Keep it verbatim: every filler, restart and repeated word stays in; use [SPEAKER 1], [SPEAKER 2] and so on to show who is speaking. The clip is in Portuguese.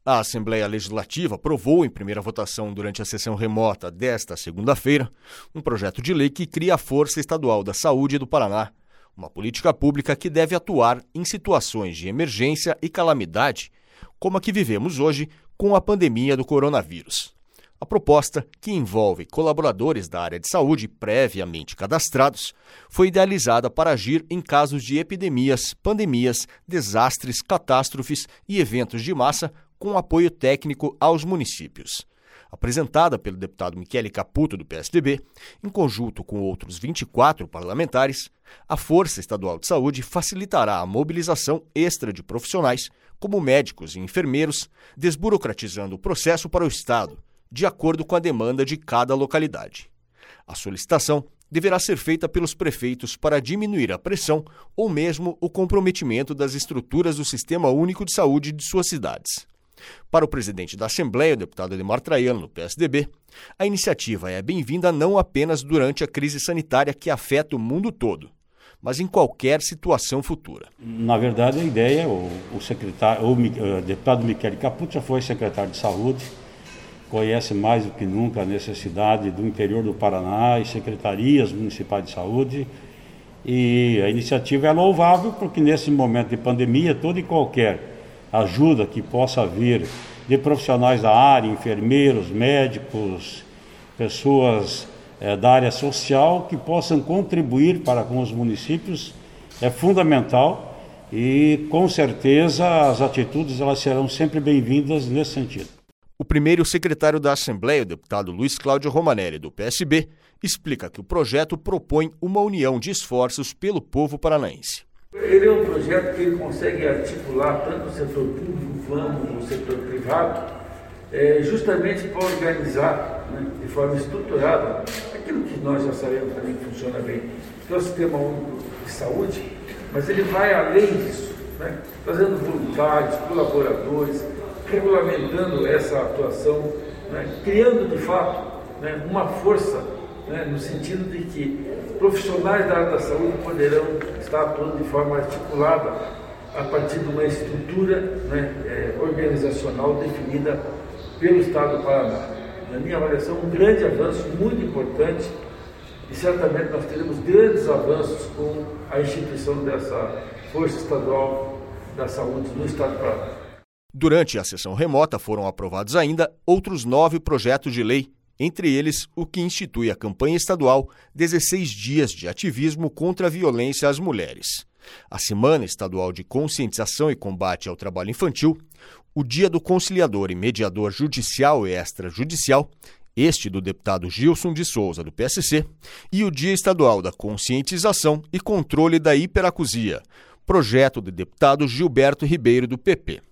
[SPEAKER 1] A Assembleia Legislativa aprovou em primeira votação durante a sessão remota desta segunda-feira um projeto de lei que cria a Força Estadual da Saúde do Paraná, uma política pública que deve atuar em situações de emergência e calamidade, como a que vivemos hoje com a pandemia do coronavírus. A proposta, que envolve colaboradores da área de saúde previamente cadastrados, foi idealizada para agir em casos de epidemias, pandemias, desastres, catástrofes e eventos de massa com apoio técnico aos municípios. Apresentada pelo deputado Michele Caputo, do P S D B, em conjunto com outros vinte e quatro parlamentares, a Força Estadual de Saúde facilitará a mobilização extra de profissionais, como médicos e enfermeiros, desburocratizando o processo para o Estado, de acordo com a demanda de cada localidade. A solicitação deverá ser feita pelos prefeitos para diminuir a pressão ou mesmo o comprometimento das estruturas do Sistema Único de Saúde de suas cidades. Para o presidente da Assembleia, o deputado Ademar Traiano, do P S D B, a iniciativa é bem-vinda não apenas durante a crise sanitária que afeta o mundo todo, mas em qualquer situação futura.
[SPEAKER 2] Na verdade, a ideia, o, o, secretário, o, o deputado Michele Caputo já foi secretário de Saúde, conhece mais do que nunca a necessidade do interior do Paraná e secretarias municipais de saúde. E a iniciativa é louvável porque nesse momento de pandemia, toda e qualquer ajuda que possa vir de profissionais da área, enfermeiros, médicos, pessoas é, da área social que possam contribuir para com os municípios é fundamental e com certeza as atitudes elas serão sempre bem-vindas nesse sentido.
[SPEAKER 1] O primeiro secretário da Assembleia, o deputado Luiz Cláudio Romanelli, do P S B, explica que o projeto propõe uma união de esforços pelo povo paranaense.
[SPEAKER 3] Ele é um projeto que ele consegue articular tanto o setor público quanto o setor privado, é, justamente para organizar, né, de forma estruturada aquilo que nós já sabemos também que funciona bem, que é o Sistema Único de Saúde, mas ele vai além disso, né, trazendo voluntários, colaboradores, regulamentando essa atuação, né, criando de fato, né, uma força, né, no sentido de que profissionais da área da saúde poderão estar atuando de forma articulada a partir de uma estrutura, né, é, organizacional definida pelo Estado do Paraná. Na minha avaliação, um grande avanço, muito importante, e certamente nós teremos grandes avanços com a instituição dessa Força Estadual da Saúde no Estado do Paraná.
[SPEAKER 1] Durante a sessão remota foram aprovados ainda outros nove projetos de lei, entre eles o que institui a campanha estadual dezesseis dias de ativismo contra a violência às mulheres, a Semana Estadual de Conscientização e Combate ao Trabalho Infantil, o Dia do Conciliador e Mediador Judicial e Extrajudicial, este do deputado Gilson de Souza, do P S C, e o Dia Estadual da Conscientização e Controle da Hiperacusia, projeto do deputado Gilberto Ribeiro, do P P.